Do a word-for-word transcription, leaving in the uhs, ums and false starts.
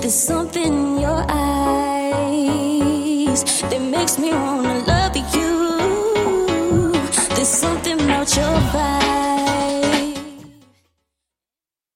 There's something in your eyes that makes me wanna love you. There's something about your vibe